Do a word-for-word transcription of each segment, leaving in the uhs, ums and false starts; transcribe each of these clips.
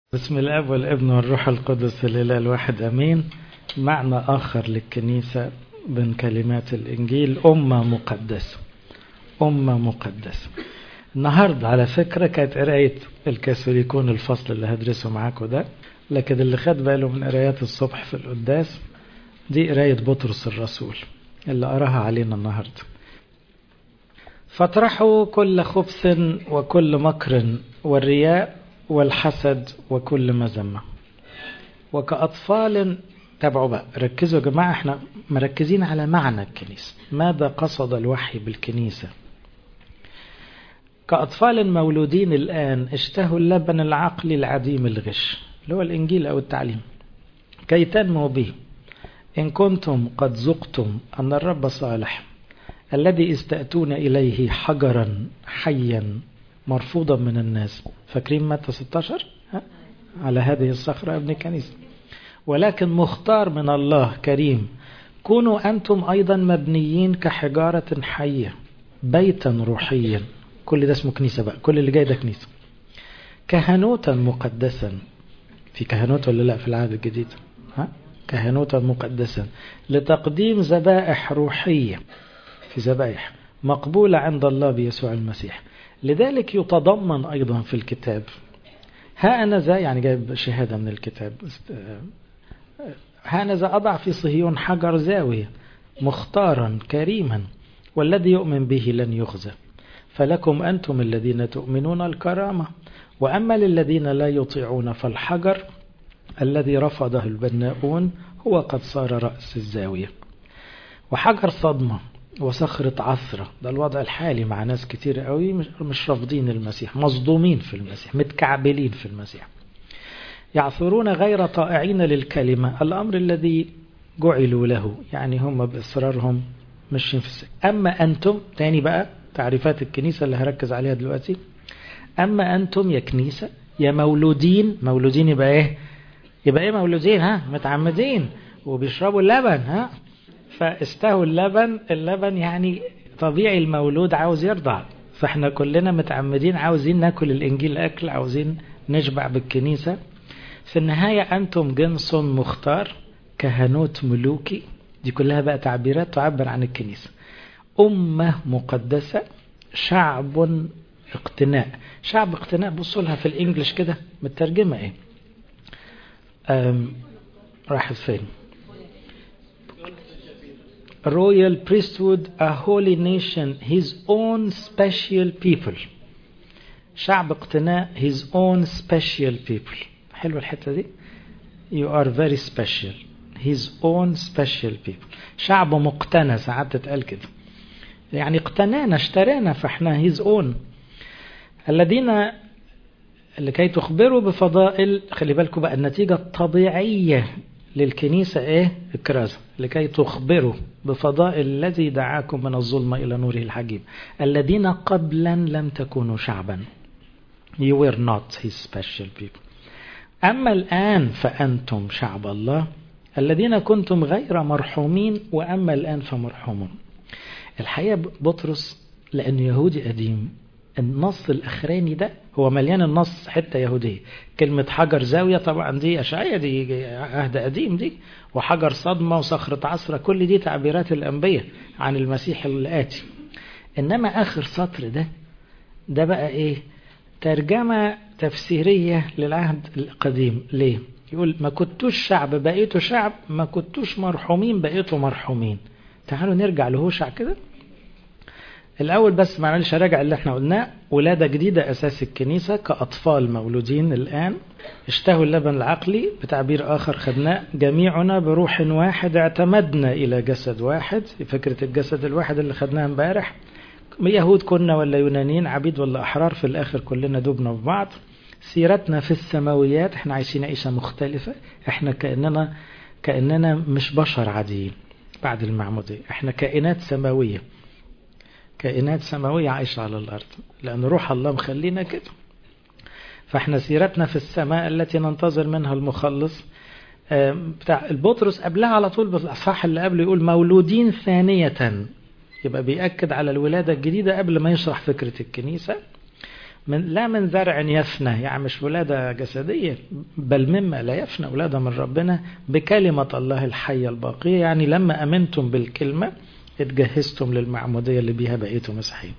بسم الاب والابن والروح القدس الاله الواحد امين. معنى اخر للكنيسه من كلمات الانجيل امه مقدسه. امه مقدسه. النهارده على فكره كانت قرايه الكاثوليكون الفصل اللي هدرسه معاكم ده، لكن اللي خد باله من قرايات الصبح في القداس دي قرايه بطرس الرسول اللي قراها علينا النهارده. فاطرحوا كل خبث وكل مكر والرياء والحسد وكل مذمة وكأطفال. تابعوا بقى، ركزوا يا جماعة، احنا مركزين على معنى الكنيسة، ماذا قصد الوحي بالكنيسة. كأطفال مولودين الآن اشتهوا اللبن العقلي العديم الغش اللي هو الإنجيل أو التعليم كي تنموا به، إن كنتم قد ذقتم أن الرب صالح الذي استأتون إليه حجرا حيا مرفوضا من الناس. فاكرين متى ستة عشر؟ ها؟ على هذه الصخرة ابن كنيسة، ولكن مختار من الله كريم كونوا أنتم أيضا مبنيين كحجارة حية بيتا روحيا. كل ده اسمه كنيسة بقى، كل اللي جاي ده كنيسة. كهنوتا مقدسا، في كهنوت ولا لا في العهد الجديد؟ ها؟ كهنوتا مقدسا لتقديم ذبائح روحية، في ذبائح مقبولة عند الله بيسوع المسيح. لذلك يتضمن أيضا في الكتاب، ها أنا ذا، يعني جايب شهادة من الكتاب، ها أنا ذا أضع في صهيون حجر زاوية مختارا كريما والذي يؤمن به لن يخزى. فلكم أنتم الذين تؤمنون الكرامة، وأما للذين لا يطيعون فالحجر الذي رفضه البناؤون هو قد صار رأس الزاوية. وحجر صدمة وصخرة عثرة، ده الوضع الحالي مع ناس كتير قوي مش رافضين المسيح، مصدومين في المسيح، متكعبلين في المسيح، يعثرون غير طائعين للكلمة، الأمر الذي جعلوا له، يعني هم بإصرارهم ماشيين في السكة. أما أنتم، تاني بقى تعريفات الكنيسة اللي هركز عليها دلوقتي، أما أنتم يا كنيسة يا مولودين، مولودين يبقى إيه؟ يبقى إيه مولودين؟ ها؟ متعمدين وبيشربوا اللبن، ها؟ فاستهوا اللبن، اللبن يعني طبيعي المولود عاوز يرضع، فاحنا كلنا متعمدين عاوزين ناكل الانجيل اكل، عاوزين نشبع بالكنيسة. في النهاية انتم جنس مختار كهنوت ملوكي، دي كلها بقى تعبيرات تعبر عن الكنيسة. أمة مقدسة، شعب اقتناء. شعب اقتناء، بصوا لها في الانجليش كده مترجمة ايه؟ راحت فين؟ Royal priesthood, a holy nation, his own special people. شعب اقتناء، his own special people. حلو الحتة دي. You are very special. His own special people. شعب مقتنى، ساعات تتقال كده، يعني اقتنانا اشترانا فاحنا his own. الذين لكي تخبروا بفضائل، خلي بالكم بقى النتيجة الطبيعية للكنيسة ايه؟ الكرازة. لكي تخبروا بفضائل الذي دعاكم من الظلمة إلى نوره الحجيب، الذين قبلا لم تكونوا شعبا. You were not his special people. أما الآن فأنتم شعب الله الذين كنتم غير مرحومين، وأما الآن فمرحومون. الحقيقة بطرس لأنه يهودي قديم، النص الأخراني ده هو مليان النص حتة يهودية. كلمة حجر زاوية طبعا دي أشعية، دي عهد قديم دي، وحجر صدمة وصخرة عصرة، كل دي تعبيرات الأنبياء عن المسيح الآتي. إنما آخر سطر ده ده بقى إيه؟ ترجمة تفسيرية للعهد القديم. ليه؟ يقول ما كنتوش شعب بقيتوا شعب، ما كنتوش مرحومين بقيتوا مرحومين. تعالوا نرجع لهوشع كده الأول، بس ما نعملش راجع اللي احنا قلناه. ولادة جديدة أساس الكنيسة، كأطفال مولودين الآن اشتهوا اللبن العقلي، بتعبير آخر خدناه، جميعنا بروح واحد اعتمدنا إلى جسد واحد. فكرة الجسد الواحد اللي خدناها امبارح، يهود كنا ولا يونانيين، عبيد ولا أحرار، في الآخر كلنا دوبنا في بعض. سيرتنا في السماويات، احنا عايشين عيشة مختلفة، احنا كأننا كأننا مش بشر عاديين بعد المعمودية، احنا كائنات سماوية، كائنات سماوية عايشة على الأرض، لأن روح الله مخلينا كده. فاحنا سيرتنا في السماء التي ننتظر منها المخلص. بتاع البطرس قبلها على طول بالأصحاح اللي قبله يقول مولودين ثانية، يبقى بيأكد على الولادة الجديدة قبل ما يشرح فكرة الكنيسة. من لا من زرع يفنى، يعني مش ولادة جسدية، بل مما لا يفنى، ولادة من ربنا بكلمة الله الحية الباقية. يعني لما أمنتم بالكلمة اتجهزتم للمعمودية اللي بيها بقيتوا مسيحيين.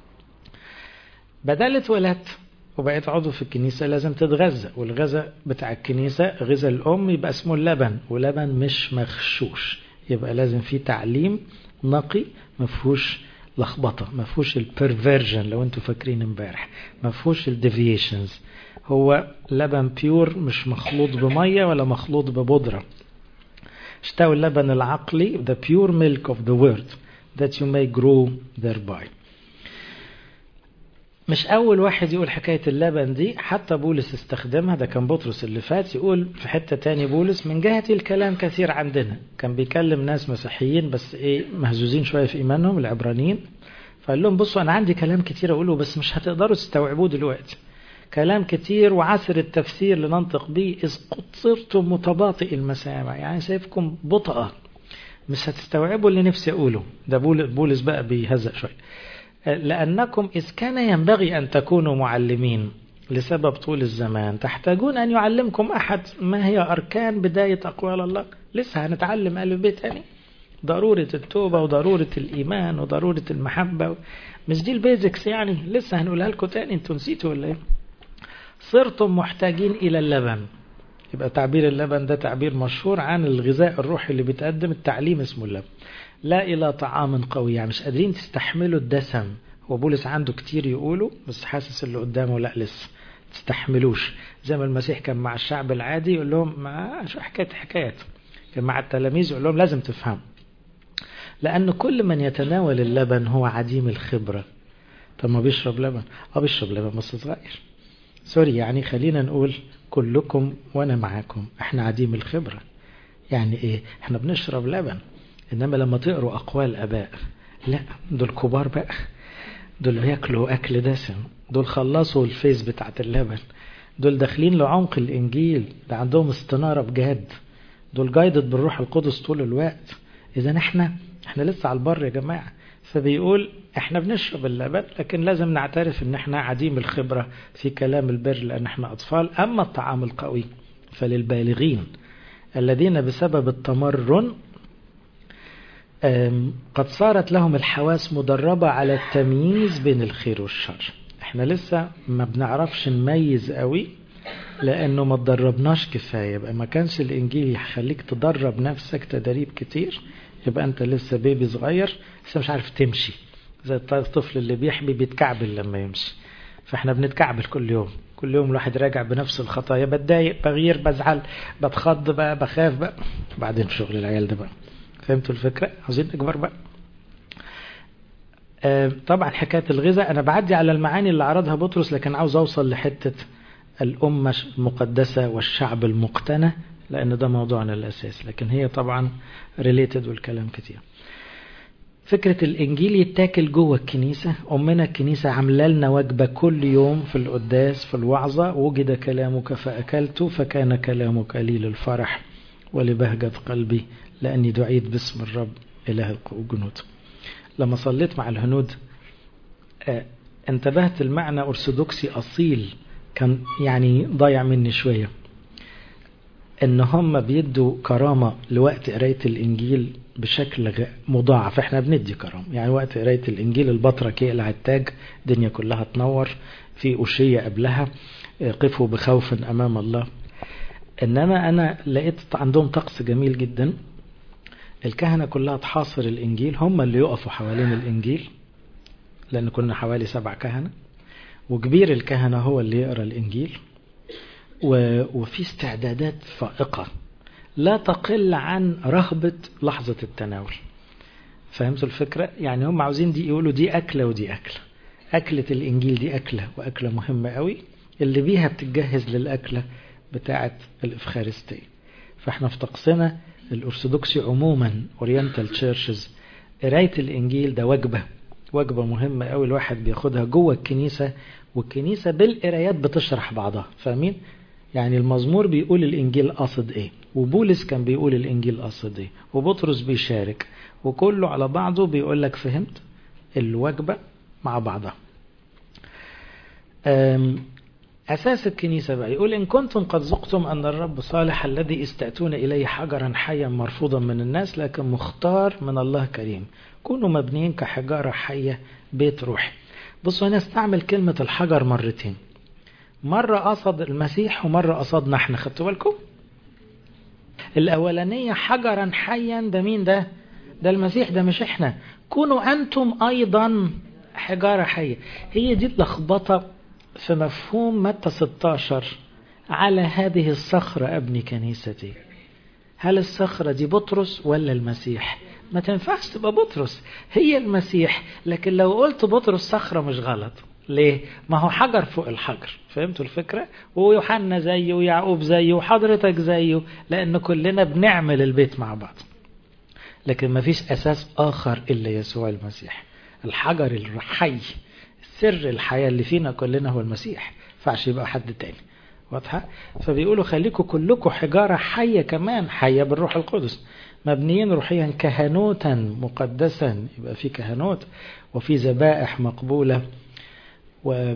بدل اتولدت وبقيت عضو في الكنيسة لازم تتغذى، والغذاء بتاع الكنيسة غذاء الأم يبقى اسمه اللبن، ولبن مش مغشوش، يبقى لازم فيه تعليم نقي مفهوش لخبطة، مفهوش البرفيرجن لو انتوا فاكرين امبارح، مفهوش الديفيشنز. هو لبن بيور مش مخلوط بمية ولا مخلوط ببودرة. اشتهوا اللبن العقلي the pure milk of the word that you may grow thereby. مش أول واحد يقول حكاية اللبن دي، حتى بولس استخدمها، ده كان بطرس اللي فات يقول في حتة تاني بولس من جهة الكلام كثير عندنا. كان بيكلم ناس مسيحيين بس ايه مهزوزين شوية في إيمانهم العبرانيين، فقال لهم بصوا أنا عندي كلام كتير أقوله بس مش هتقدروا تستوعبوه دلوقتي، كلام كتير وعسر التفسير لننطق به إذ قد صرتم متباطئ المسامع، يعني سيفكم بطأة مش هتستوعبوا اللي نفسي أقوله. ده بولس بقى بيهزأ شوية. لأنكم إذ كان ينبغي أن تكونوا معلمين لسبب طول الزمان تحتاجون أن يعلمكم أحد ما هي أركان بداية أقوال الله. لسه هنتعلم ألف بيت تاني، ضرورة التوبة وضرورة الإيمان وضرورة المحبة، مش دي البيزكس يعني، لسه هنقولها لكم تاني، انتوا نسيتوا ولا ايه؟ صرتم محتاجين إلى اللبن. يبقى تعبير اللبن ده تعبير مشهور عن الغذاء الروحي اللي بيتقدم، التعليم اسمه اللبن، لا إلى طعام قوي، يعني مش قادرين تستحملوا الدسم. هو بولس عنده كتير يقوله بس حاسس اللي قدامه لا لسه تستحملوش، زي ما المسيح كان مع الشعب العادي يقول لهم ما شو حكاية حكايات، كان مع التلاميذ يقول لهم لازم تفهم، لأن كل من يتناول اللبن هو عديم الخبرة. طب ما بيشرب لبن، اه بيشرب لبن بس صغير، سوري يعني خلينا نقول كلكم وانا معاكم احنا عديم الخبرة. يعني ايه؟ احنا بنشرب لبن، انما لما تقروا اقوال اباء لا، دول كبار بقى، دول بياكلوا اكل دسم، دول خلصوا الفيز بتاعت اللبن، دول داخلين لعمق الانجيل، ده عندهم استنارة بجد، دول جايدد بالروح القدس طول الوقت. اذا احنا احنا لسه على البر يا جماعة. فبيقول احنا بنشرب اللبن لكن لازم نعترف ان احنا عديم الخبرة في كلام البر لان احنا اطفال. اما الطعام القوي فللبالغين الذين بسبب التمرن قد صارت لهم الحواس مدربة على التمييز بين الخير والشر. احنا لسه ما بنعرفش نميز قوي لانه ما تدربناش كفاية. يبقى ما كانش الانجيل يخليك تدرب نفسك تدريب كتير، يبقى انت لسه بيبي صغير لسه مش عارف تمشي، زي الطفل اللي بيحبي بيتكعبل لما يمشي. فاحنا بنتكعبل كل يوم، كل يوم الواحد راجع بنفس الخطايا، بتضايق بغير بزعل بتخض بقى بخاف بقى، بعدين شغل العيال ده بقى. فهمتوا الفكرة؟ عاوزين نكبر بقى. آه طبعا حكاية الغذاء انا بعدي على المعاني اللي عرضها بطرس، لكن عاوز اوصل لحتة الأمة المقدسة والشعب المقتنى لأن ده موضوعنا الأساس، لكن هي طبعا ريليتد والكلام كتير. فكرة الإنجيل يتاكل جوه الكنيسة. أمنا الكنيسة عامله لنا وجبة كل يوم في القداس في الوعظة، وجد كلامك فأكلت فكان كلامك لي للفرح ولبهجة قلبي لأني دعيت باسم الرب إله الجنود. لما صليت مع الهنود آه انتبهت المعنى أرثوذكسي أصيل كان يعني ضايع مني شوية، ان هم بيدوا كرامة لوقت قراية الانجيل بشكل مضاعف. احنا بندي كرامة، يعني وقت قراية الانجيل البطرك يقلع التاج، الدنيا كلها تنور، في أشية قبلها قفوا بخوف امام الله. انما انا لقيت عندهم طقس جميل جدا، الكهنة كلها تحاصر الانجيل، هم اللي يقفوا حوالين الانجيل لان كنا حوالي سبع كهنة، وكبير الكهنة هو اللي يقرأ الانجيل، وفي استعدادات فائقة لا تقل عن رهبة لحظة التناول. فهمتوا الفكرة؟ يعني هم عاوزين دي يقولوا دي أكلة ودي أكلة، أكلة الإنجيل دي أكلة وأكلة مهمة قوي اللي بيها بتتجهز للأكلة بتاعة الإفخارستية. فاحنا في طقسنا الأرثوذكسي عموما أورينتال تشيرشز قراية الإنجيل ده وجبة وجبة مهمة قوي الواحد بياخدها جوه الكنيسة، والكنيسة بالقرايات بتشرح بعضها. فاهمين؟ يعني المزمور بيقول الإنجيل قصد إيه، وبولس كان بيقول الإنجيل قصد إيه، وبطرس بيشارك، وكله على بعضه بيقول لك فهمت الوجبة مع بعضها. أساس الكنيسة بقى يقول إن كنتم قد ذقتم أن الرب صالح الذي استأتون إليه حجرا حيا مرفوضا من الناس لكن مختار من الله كريم كونوا مبنيين كحجارة حية بيت روحي. بصوا هنا استعمل كلمة الحجر مرتين، مرة قصد المسيح ومرة قصدنا احنا، خدتوا بالكم؟ الأولانية حجرا حيا ده مين ده؟ ده المسيح، ده مش احنا. كونوا أنتم أيضا حجارة حية. هي دي اللخبطة في مفهوم متى ستاشر، على هذه الصخرة أبني كنيستي. هل الصخرة دي بطرس ولا المسيح؟ ما تنفعش تبقى بطرس، هي المسيح. لكن لو قلت بطرس صخرة مش غلط. ليه؟ ما هو حجر فوق الحجر. فهمتوا الفكرة؟ ويوحنا زيه ويعقوب زيه وحضرتك زيه، لأن كلنا بنعمل البيت مع بعض. لكن ما فيش أساس آخر إلا يسوع المسيح، الحجر الحي، سر الحياة اللي فينا كلنا هو المسيح، فعش يبقى حد تاني. واضحة؟ فبيقولوا خليكم كلكم حجارة حية، كمان حية بالروح القدس، مبنيين روحيا كهنوتا مقدسا، يبقى في كهنوت وفي ذبائح مقبولة. و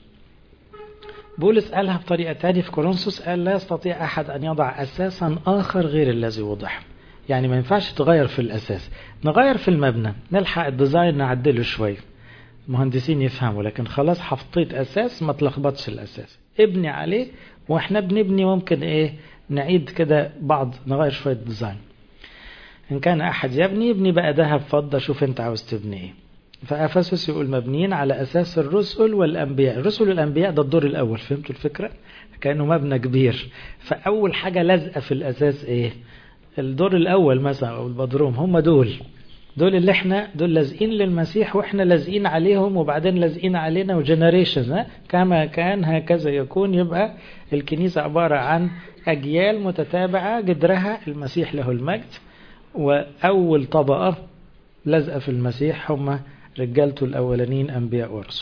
بولس قالها بطريقة تانية في كورنثوس، قال لا يستطيع أحد أن يضع أساسا آخر غير الذي وضع. يعني ما ينفعش تغير في الأساس، نغير في المبنى، نلحق الديزاين نعدله شوية، مهندسين يفهموا، لكن خلاص حطيت أساس ما تلخبطش الأساس، ابني عليه. وإحنا بنبني ممكن إيه نعيد كده بعض، نغير شوية ديزاين. إن كان أحد يبني يبني بقى ذهب فضة، شوف أنت عاوز تبني إيه. فأفسس يقول مبنيين على أساس الرسل والأنبياء. الرسل والأنبياء ده الدور الأول، فهمتوا الفكرة؟ كأنه مبنى كبير، فأول حاجة لازقة في الأساس إيه؟ الدور الأول مثلا أو البدروم، هم دول دول اللي احنا دول لازقين للمسيح واحنا لازقين عليهم، وبعدين لازقين علينا وجنريشن، كما كان هكذا يكون. يبقى الكنيسة عبارة عن أجيال متتابعة جدرها المسيح له المجد، وأول طبقة لازقة في المسيح هم رجالته الأولانين أنبياء ورسل.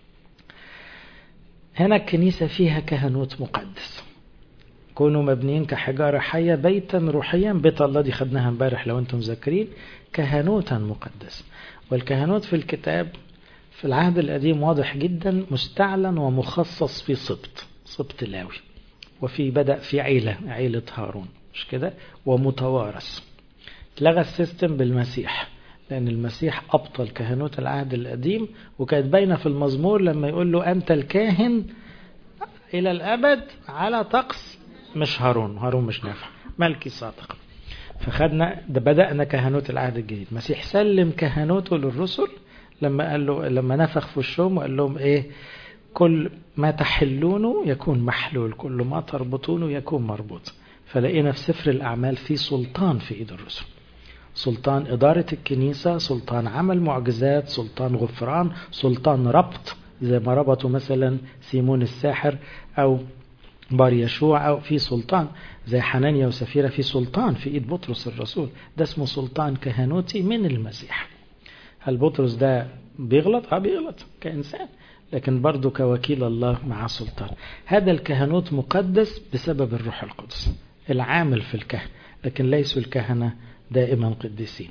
هنا الكنيسة فيها كهنوت مقدس، كونوا مبنيين كحجارة حية بيتا روحيا، بيت الله دي خدناها امبارح لو انتم ذاكرين، كهنوتا مقدس. والكهنوت في الكتاب في العهد القديم واضح جدا، مستعلن ومخصص في سبط سبط لاوي، وفي بدأ في عيلة عيلة هارون، مش كده؟ ومتوارث. لغى السيستم بالمسيح، لأن المسيح أبطل كهنوت العهد القديم، وكانت باينة في المزمور لما يقول له أنت الكاهن إلى الأبد على طقس مش هارون، هارون مش نافع، ملكي صادق. فخدنا ده، بدأنا كهنوت العهد الجديد. مسيح سلم كهنوته للرسل لما قال له، لما نفخ في وشهم وقال لهم ايه؟ كل ما تحلونه يكون محلول، كل ما تربطونه يكون مربوط. فلقينا في سفر الأعمال في سلطان في إيد الرسل، سلطان إدارة الكنيسة، سلطان عمل معجزات، سلطان غفران، سلطان ربط، زي ما ربطوا مثلا سيمون الساحر أو بار يشوع، أو في سلطان زي حنانيا وسفيرة، في سلطان في إيد بطرس الرسول، ده اسمه سلطان كهنوتي من المسيح. هل بطرس ده بيغلط؟ اه بيغلط كإنسان، لكن برضو كوكيل الله مع سلطان. هذا الكهنوت مقدس بسبب الروح القدس العامل في الكهن، لكن ليسوا الكهنة دائما قديسين.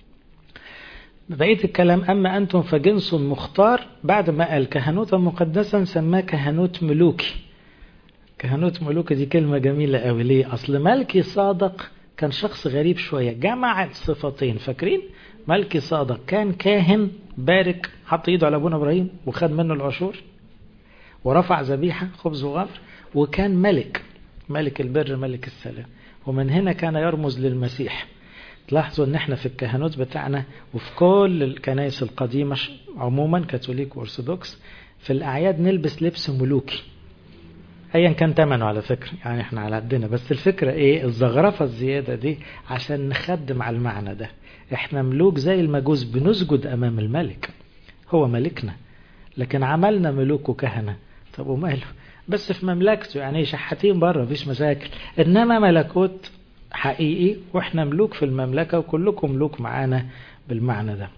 بقية الكلام أما أنتم فجنس مختار، بعد ما قال كهنوتا مقدسا سماه كهنوت ملوكي. كهنوت ملوكي دي كلمة جميلة قوي. ليه؟ أصل ملكي صادق كان شخص غريب شوية، جمع صفتين. فاكرين ملكي صادق كان كاهن بارك، حط ايده على ابونا ابراهيم وخد منه العشور ورفع ذبيحة خبز وغفر، وكان ملك، ملك البر ملك السلام. ومن هنا كان يرمز للمسيح. تلاحظوا ان احنا في الكهنوت بتاعنا وفي كل الكنائس القديمة عموما كاثوليك وارثوذكس، في الأعياد نلبس لبس ملوكي ايا كان ثمنه على فكرة، يعني احنا على قدنا، بس الفكرة ايه؟ الزغرفة الزيادة دي عشان نخدم على المعنى ده. احنا ملوك زي المجوس، بنسجد امام الملك، هو ملكنا، لكن عملنا ملوك وكهنة. طب وماله؟ بس في مملكته، يعني شحاتين بره مفيش مشاكل، انما ملكوت حقيقي واحنا ملوك في المملكة، وكلكم ملوك معانا بالمعنى ده.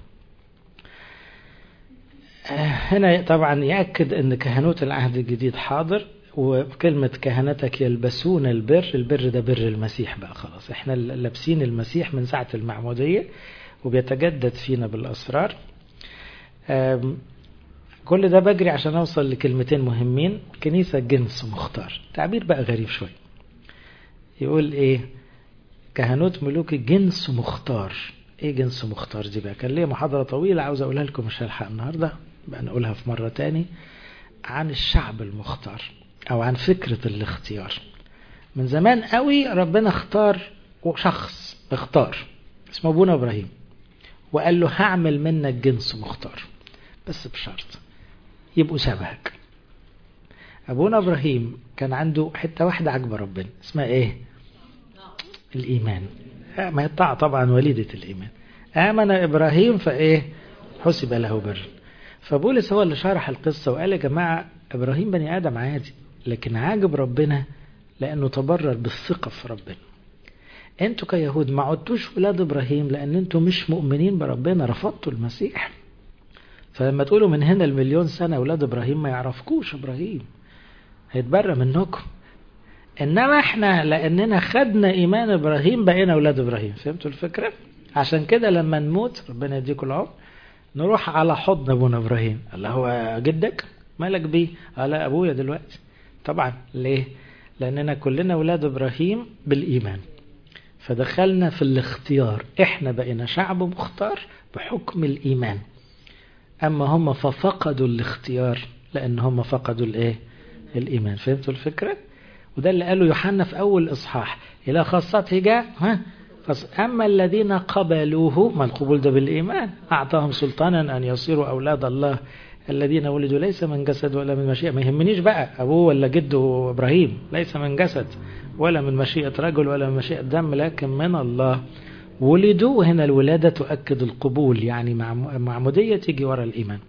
هنا طبعا يأكد ان كهنوت العهد الجديد حاضر، وكلمة كهنتك يلبسون البر، البر ده بر المسيح بقى، خلاص احنا لابسين المسيح من ساعة المعمودية، وبيتجدد فينا بالأسرار. كل ده بجري عشان أوصل لكلمتين مهمين. كنيسة جنس مختار، تعبير بقى غريب شوي. يقول إيه؟ كهنوت ملوك جنس مختار. إيه جنس مختار دي بقى؟ كان ليه محاضرة طويلة عاوز أقولها لكم، مش هلحق النهاردة، بقى نقولها في مرة تاني، عن الشعب المختار أو عن فكرة الاختيار. من زمان قوي ربنا اختار شخص، اختار اسمه أبونا إبراهيم، وقال له هعمل منك جنس مختار بس بشرط يبقوا شبهك. أبونا إبراهيم كان عنده حتة واحدة عجبة ربنا، اسمها إيه؟ الإيمان. ما يطاع طبعا وليدة الإيمان. آمن إبراهيم فإيه؟ حسب له بر. فبولس هو اللي شرح القصة وقال يا جماعة إبراهيم بني آدم عادي، لكن عاجب ربنا لأنه تبرر بالثقة في ربنا. أنتوا كيهود ما عدتوش ولاد إبراهيم لأن أنتوا مش مؤمنين بربنا، رفضتوا المسيح. فلما تقولوا من هنا المليون سنة ولاد إبراهيم ما يعرفكوش إبراهيم، هيتبرى منكم. إنما إحنا لأننا خدنا إيمان إبراهيم بقينا ولاد إبراهيم. فهمتوا الفكرة؟ عشان كده لما نموت ربنا يديكم العمر نروح على حضن أبونا إبراهيم. الله هو جدك؟ مالك بيه؟ قال أبويا دلوقتي. طبعا ليه؟ لأننا كلنا ولاد إبراهيم بالإيمان، فدخلنا في الاختيار. إحنا بقينا شعب مختار بحكم الإيمان. أما هم ففقدوا الاختيار لأن هم فقدوا الإيه؟ الإيمان. فهمتوا الفكرة؟ وده اللي قاله يوحنا في أول إصحاح، إلى خاصته جاء ها أما الذين قبلوه، ما القبول ده بالإيمان، أعطاهم سلطانا أن يصيروا أولاد الله الذين ولدوا ليس من جسد ولا من مشيئة. ما يهمنيش بقى أبوه ولا جده إبراهيم، ليس من جسد ولا من مشيئة رجل ولا من مشيئة دم، لكن من الله ولدوا. هنا الولادة تؤكد القبول، يعني معمودية تيجي وراء الإيمان.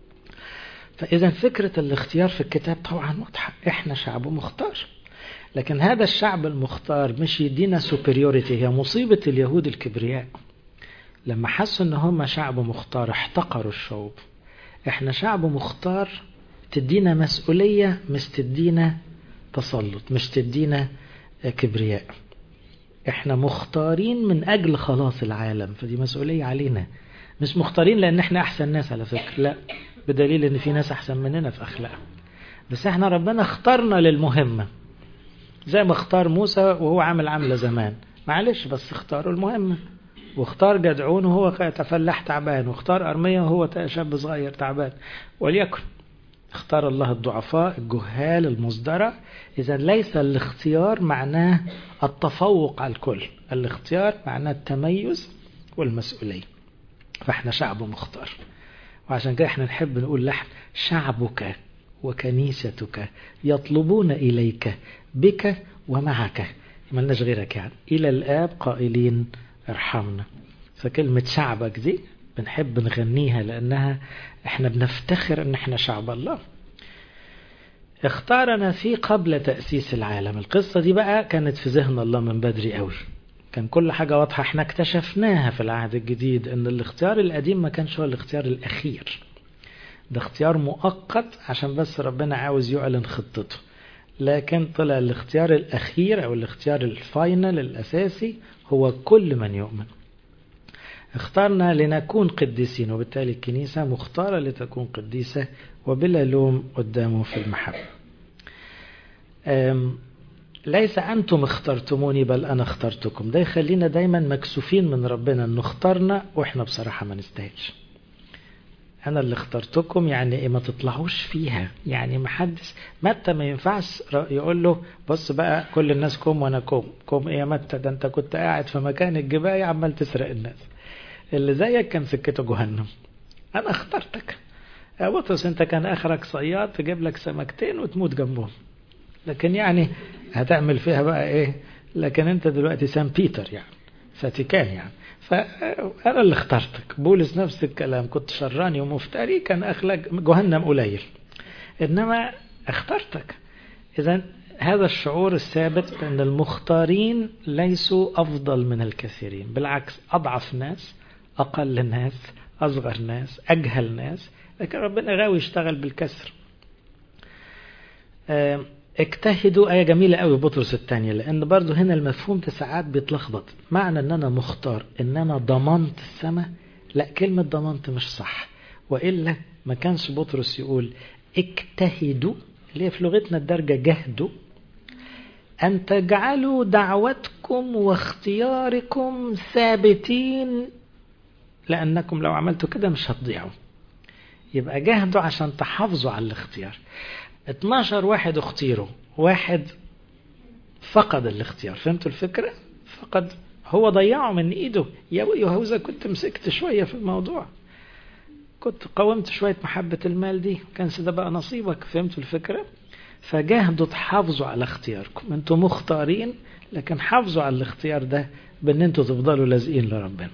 فإذا فكرة الاختيار في الكتاب طبعا واضحة، إحنا شعب مختار. لكن هذا الشعب المختار مش يدينا سوبريوريتي. هي مصيبة اليهود الكبرياء لما حسوا ان هم شعب مختار احتقروا الشعوب. احنا شعب مختار تدينا مسؤولية، مش تدينا تسلط، مش تدينا كبرياء. احنا مختارين من اجل خلاص العالم، فدي مسؤولية علينا. مش مختارين لان احنا احسن ناس على فكرة، لا، بدليل ان في ناس احسن مننا في اخلاق، بس احنا ربنا اختارنا للمهمة. زي ما اختار موسى وهو عامل عملة زمان، معلش بس اختاروا المهمة. واختار جدعون وهو تفلح تعبان، واختار أرميا وهو شاب صغير تعبان. وليكن اختار الله الضعفاء الجهال المصدرة. إذا ليس الاختيار معناه التفوق على الكل، الاختيار معناه التميز والمسؤولية. فاحنا شعب مختار، وعشان كده احنا نحب نقول لحن شعبك وكنيستك يطلبون إليك بك ومعك، ملناش غيرك يعني، إلى الآب قائلين ارحمنا. فكلمة شعبك دي بنحب نغنيها لأنها احنا بنفتخر ان احنا شعب الله. اختارنا فيه قبل تأسيس العالم. القصة دي بقى كانت في ذهن الله من بدري قوي، كان كل حاجة واضحة. احنا اكتشفناها في العهد الجديد ان الاختيار القديم ما كانش هو الاختيار الأخير، ده اختيار مؤقت عشان بس ربنا عاوز يعلن خطته. لكن طلع الاختيار الأخير أو الاختيار الفاينل الأساسي هو كل من يؤمن. اختارنا لنكون قديسين، وبالتالي الكنيسة مختارة لتكون قديسة وبلا لوم قدامه في المحبة. ليس أنتم اخترتموني بل أنا اخترتكم. ده يخلينا دايما مكسوفين من ربنا أنه اختارنا وإحنا بصراحة ما نستاهلش. أنا اللي اخترتكم يعني إيه؟ ما تطلعوش فيها. يعني ما حدش متى ما ينفعش يقول له بص بقى كل الناس كوم وأنا كوم. كوم إيه يا متى؟ ده أنت كنت قاعد في مكان الجباية عمال تسرق الناس، اللي زيك كان سكته جهنم. أنا اخترتك يا بطرس، أنت كان آخرك صياد تجيب لك سمكتين وتموت جنبهم، لكن يعني هتعمل فيها بقى إيه؟ لكن أنت دلوقتي سان بيتر يعني فاتيكان يعني، فأنا اللي اخترتك. بولس نفس الكلام، كنت شراني ومفتري كان أخلق جهنم قليل، إنما اخترتك. إذن هذا الشعور الثابت أن المختارين ليسوا أفضل من الكثيرين، بالعكس أضعف ناس، أقل ناس، أصغر ناس، أجهل ناس، لكن ربنا غاوي يشتغل بالكسر. اجتهدوا آية جميلة قوي بطرس الثانية، لأن برضو هنا المفهوم ساعات بيتلخبط. معنى أن أنا مختار أن أنا ضمنت السماء، لا، كلمة ضمنت مش صح، وإلا ما كانش بطرس يقول اجتهدوا، اللي هي في لغتنا الدارجة جهدوا، أن تجعلوا دعوتكم واختياركم ثابتين، لأنكم لو عملتوا كده مش هتضيعوا. يبقى جهدوا عشان تحافظوا على الاختيار. اتناشر واحد اختيروا، واحد فقد الاختيار. فهمتوا الفكرة؟ فقد، هو ضيعه من ايده. يا يهوذا كنت مسكت شوية في الموضوع، كنت قاومت شوية محبة المال دي، كان ده بقى نصيبك. فهمتوا الفكرة؟ فجاهدوا تحافظوا على اختياركم. انتوا مختارين، لكن حافظوا على الاختيار ده بان انتوا تفضلوا لازقين لربنا.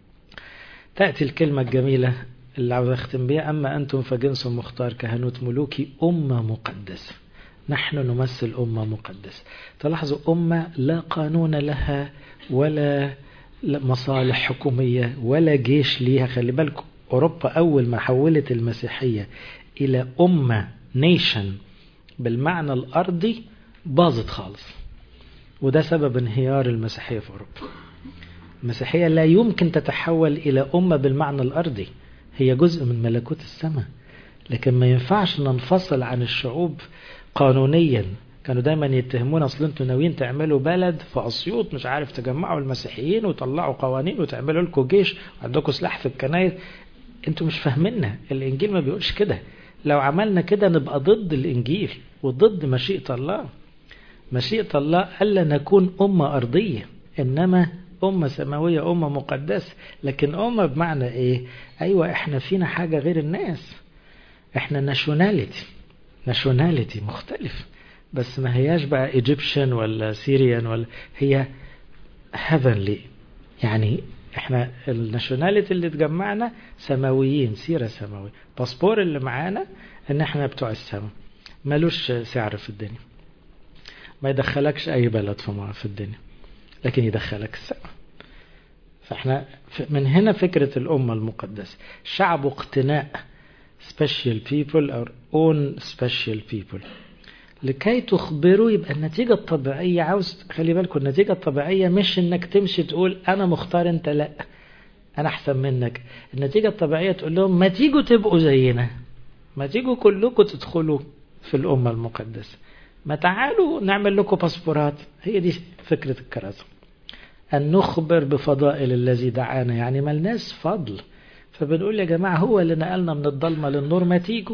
تأتي الكلمة الجميلة اللي عاوز اختم بيها: أما أنتم فجنس مختار، كهنوت ملوكي، أمة مقدسة. نحن نمثل أمة مقدسة. تلاحظوا أمة لا قانون لها ولا مصالح حكومية ولا جيش ليها. خلي بالكم أوروبا أول ما حولت المسيحية إلى أمة نيشن بالمعنى الأرضي باظت خالص، وده سبب انهيار المسيحية في أوروبا. المسيحية لا يمكن تتحول إلى أمة بالمعنى الأرضي، هي جزء من ملكوت السماء، لكن ما ينفعش ننفصل عن الشعوب قانونيا. كانوا دايما يتهمون اصل انتوا ناويين تعملوا بلد في اسيوط مش عارف تجمعوا المسيحيين وطلعوا قوانين وتعملوا لكم جيش وعندكم سلاح في الكنائس. انتوا مش فاهميننا، الانجيل ما بيقولش كده. لو عملنا كده نبقى ضد الانجيل وضد مشيئة الله. مشيئة الله ألا نكون أمة أرضية، إنما أمة سماوية، أمة مقدسة. لكن أمة بمعنى إيه؟ أيوة إحنا فينا حاجة غير الناس، إحنا ناشوناليتي، ناشوناليتي مختلف، بس ما هياش بقى إيجيبشن ولا سيريان، ولا هي هيفنلي. يعني إحنا الناشوناليتي اللي تجمعنا سماويين، سيرة سماوية. باسبور اللي معانا إن إحنا بتوع السماء، ملوش سعر في الدنيا، ما يدخلكش أي بلد في الدنيا، لكن يدخلك السماء. فإحنا من هنا فكرة الأمة المقدسة، شعب اقتناء، special people or own special people. لكي تخبروا، يبقى النتيجة الطبيعية، عاوز خلي بالكم النتيجة الطبيعية مش انك تمشي تقول انا مختار انت لا انا احسن منك. النتيجة الطبيعية تقول لهم ما تيجوا تبقوا زينا، ما تيجوا كلكم تدخلوا في الأمة المقدسة، ما تعالوا نعمل لكم باسبورات. هي دي فكرة الكرازة، أن نخبر بفضائل الذي دعانا. يعني ما الناس فضل، فبنقول يا جماعة هو اللي نقلنا من الضلمة للنور، ما تيجوا.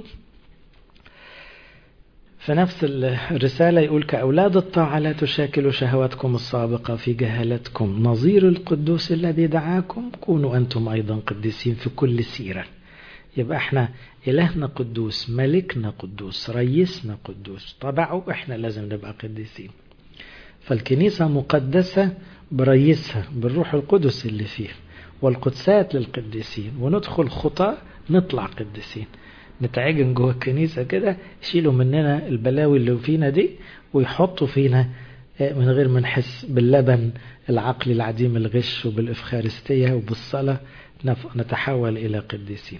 في نفس الرسالة يقول: كأولاد الطاعة لا تشاكلوا شهواتكم السابقة في جهالتكم، نظير القدوس الذي دعاكم كونوا أنتم أيضا قديسين في كل سيرة. يبقى احنا إلهنا قدوس، ملكنا قدوس، رئيسنا قدوس، طبعه احنا لازم نبقى قديسين. فالكنيسة مقدسة برئيسها بالروح القدس اللي فيه، والقدسات للقديسين، وندخل خطاة نطلع قديسين. نتعجن جوه الكنيسة كده، يشيلوا مننا البلاوي اللي فينا دي ويحطوا فينا من غير ما نحس باللبن العقل العديم الغش، وبالإفخارستية وبالصلاة نتحول إلى قديسين.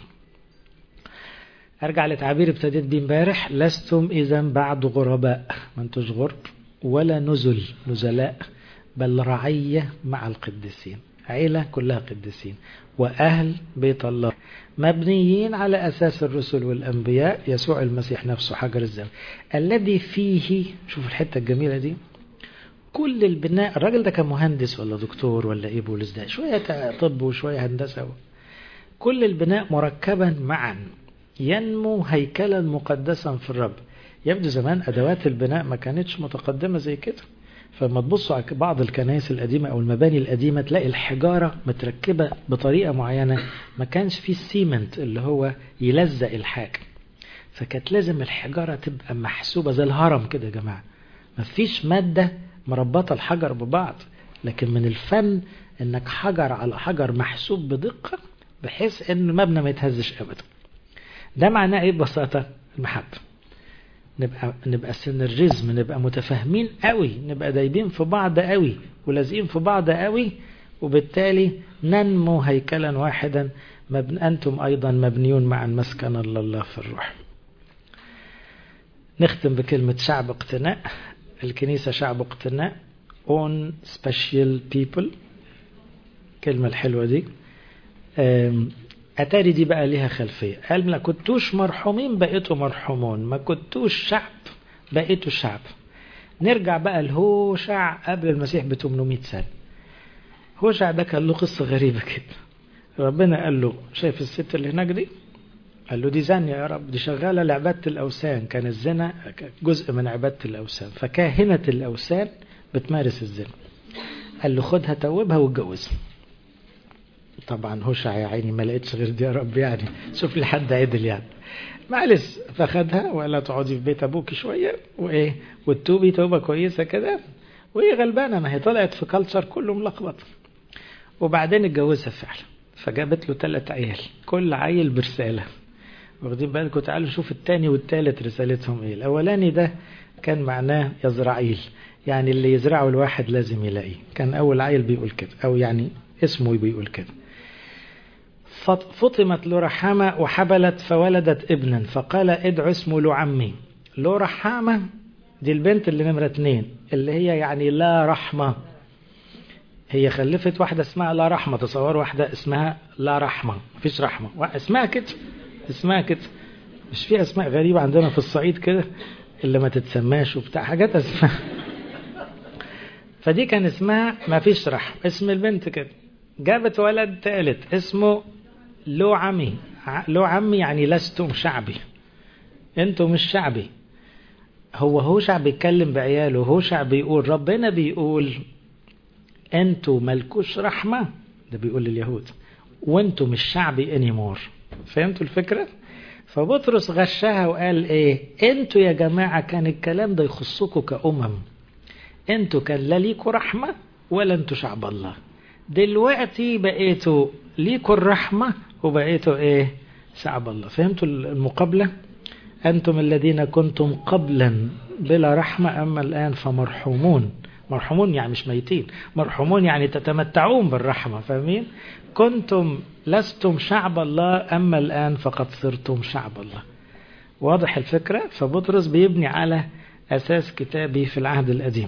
أرجع لتعبير ابتديت بيه امبارح: لستم إذا بعد غرباء، ما انتوش غرب ولا نزل نزلاء، بل رعية مع القديسين، عيلة كلها قديسين، وأهل بيت الله مبنيين على أساس الرسل والأنبياء، يسوع المسيح نفسه حجر الزاوية الذي فيه. شوف الحتة الجميلة دي، كل البناء. الراجل ده كان مهندس ولا دكتور ولا إيه بولس ده، شوية طب وشوية هندسة، كل البناء مركبا معا ينمو هيكلا مقدسا في الرب. يبدو زمان أدوات البناء ما كانتش متقدمة زي كده، فلما تبصوا على بعض الكنائس القديمة أو المباني القديمة تلاقي الحجارة متركبة بطريقة معينة، ما كانش فيه السيمنت اللي هو يلزق الحاجة، فكانت لازم الحجارة تبقى محسوبة زي الهرم كده يا جماعة، ما فيش مادة مربطة الحجر ببعض، لكن من الفن انك حجر على حجر محسوب بدقة بحيث ان المبنى ما يتهزش ابدا. ده معناه ايه ببساطة؟ المحبة. نبقى نبقى سينرجيزم، نبقى متفاهمين قوي، نبقى دايبين في بعض قوي ولازقين في بعض قوي، وبالتالي ننمو هيكلا واحدا. مبن أنتم أيضا مبنيون معا مسكن الله في الروح. نختم بكلمة شعب اقتناء. الكنيسة شعب اقتناء، own special people. كلمة الحلوة دي أتاري دي بقى ليها خلفية. قال ما كنتوش مرحومين بقيتوا مرحومون، ما كنتوش شعب بقيتوا شعب. نرجع بقى لهوشع قبل المسيح ب ثمانمائة سنة. هوشع ده كان له قصة غريبة كده. ربنا قال له شايف الست اللي هناك دي؟ قال له دي زانية يا رب، دي شغالة لعبادة الأوثان. كان الزنا جزء من عبادة الأوثان، فكاهنة الأوثان بتمارس الزنا. قال له خدها توبها واتجوزها. طبعا هوشع يا عيني ما لقيتش غير دي يا رب، يعني شوف لي حد عدل يعني، معلش. فخدها ولا تقعدي في بيت ابوكي شويه وايه وتتوبي توبه كويسه كده، وهي غلبانه ما هي طلعت في كلتشر كله ملخبط. وبعدين اتجوزها فعلا، فجابت له ثلاث عيال، كل عيل برساله. واخدين بالكم؟ تعالوا شوف الثاني والثالث رسالتهم ايه. الاولاني ده كان معناه يزرعيل، يعني اللي يزرعه الواحد لازم يلاقيه. كان اول عيل بيقول كده، او يعني اسمه بيقول كده. فطمت له رحامة وحبلت فولدت ابنا، فقال ادعو اسمه له عمي. له رحامة دي البنت اللي نمرة اتنين، اللي هي يعني لا رحمة. هي خلفت واحدة اسمها لا رحمة. تصور واحدة اسمها لا رحمة، مفيش رحمة، اسمها كده، اسمها كده. مش في اسماء غريبة عندنا في الصعيد كده اللي ما تتسماش وبتاع حاجات اسمها. فدي كان اسمها مفيش رحمة، اسم البنت كده. جابت ولد ثالث اسمه له عمي. له عمي يعني لستم شعبي، انتم مش شعبي. هو هوشع بيتكلم بعياله، هوشع بيقول ربنا بيقول انتم ملكوش رحمة، ده بيقول لليهود، وانتم مش شعبي انيمور. فهمتوا الفكرة؟ فبطرس غشها وقال ايه؟ انتوا يا جماعة كان الكلام ده يخصكم كأمم، انتوا كان لا ليكوا رحمة ولا انتوا شعب الله. دلوقتي بقيتوا ليكوا الرحمة وبقيتوا ايه؟ شعب الله. فهمتوا المقابلة؟ أنتم الذين كنتم قبلا بلا رحمة أما الآن فمرحومون. مرحومون يعني مش ميتين، مرحومون يعني تتمتعون بالرحمة. فاهمين؟ كنتم لستم شعب الله أما الآن فقد صرتم شعب الله. واضح الفكرة؟ فبطرس بيبني على أساس كتابي في العهد القديم.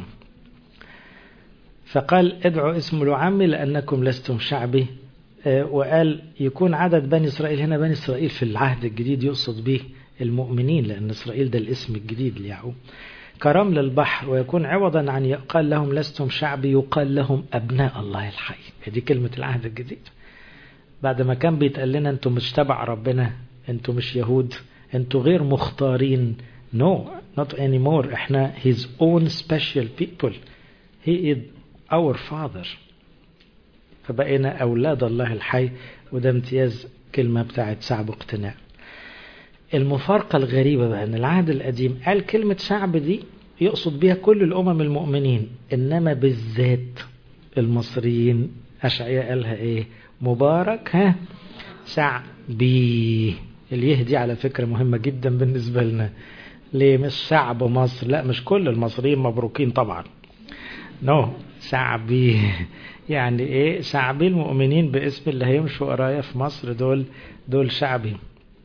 فقال ادعوا اسم له عمي لأنكم لستم شعبي. وقال يكون عدد بني إسرائيل، هنا بني إسرائيل في العهد الجديد يقصد به المؤمنين، لأن إسرائيل ده الاسم الجديد ليعقوب. كرمل البحر، ويكون عوضا عن يقال لهم لستم شعبي يقال لهم أبناء الله الحي. هذه كلمة العهد الجديد. بعد ما كان بيتقال لنا أنتم مش تبع ربنا، أنتم مش يهود، أنتم غير مختارين. no not anymore. احنا his own special people. he is our father. فبقينا أولاد الله الحي. وده امتياز كلمة بتاعت شعب اقتناع. المفارقة الغريبة بقى أن العهد القديم قال كلمة شعب دي يقصد بها كل الأمم المؤمنين، إنما بالذات المصريين أشعياء قالها إيه؟ مبارك ها شعبي. اليه دي على فكرة مهمة جدا بالنسبة لنا. ليه مش شعب مصر؟ لا، مش كل المصريين مبروكين طبعا. نو no. شعبي يعني ايه؟ شعبي المؤمنين باسم اللي هيمشوا ورايا في مصر، دول دول شعبي.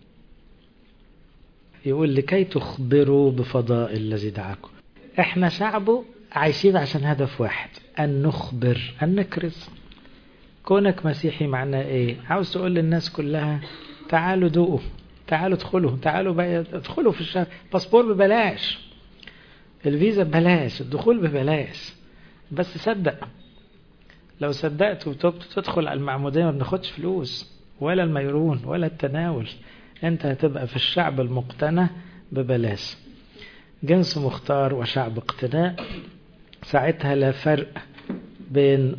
يقول لكي تخبروا بفضائل الذي دعاكم. احنا شعبه عايشين عشان هدف واحد، ان نخبر، ان نكرز. كونك مسيحي معناه ايه؟ عاوز تقول للناس كلها تعالوا دوقوا، تعالوا ادخلوا، تعالوا بقى ادخلوا في الشهر. باسبور ببلاش، الفيزا ببلاش، الدخول ببلاش، بس صدق. لو صدقت وتوبت تدخل على المعمودية ما بناخدش فلوس ولا الميرون ولا التناول. انت هتبقى في الشعب المقتنع ببلاش. جنس مختار وشعب اقتناء. ساعتها لا فرق بين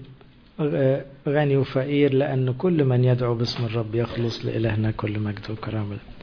غني وفقير، لأن كل من يدعو باسم الرب يخلص. لإلهنا كل مجد وكرامة.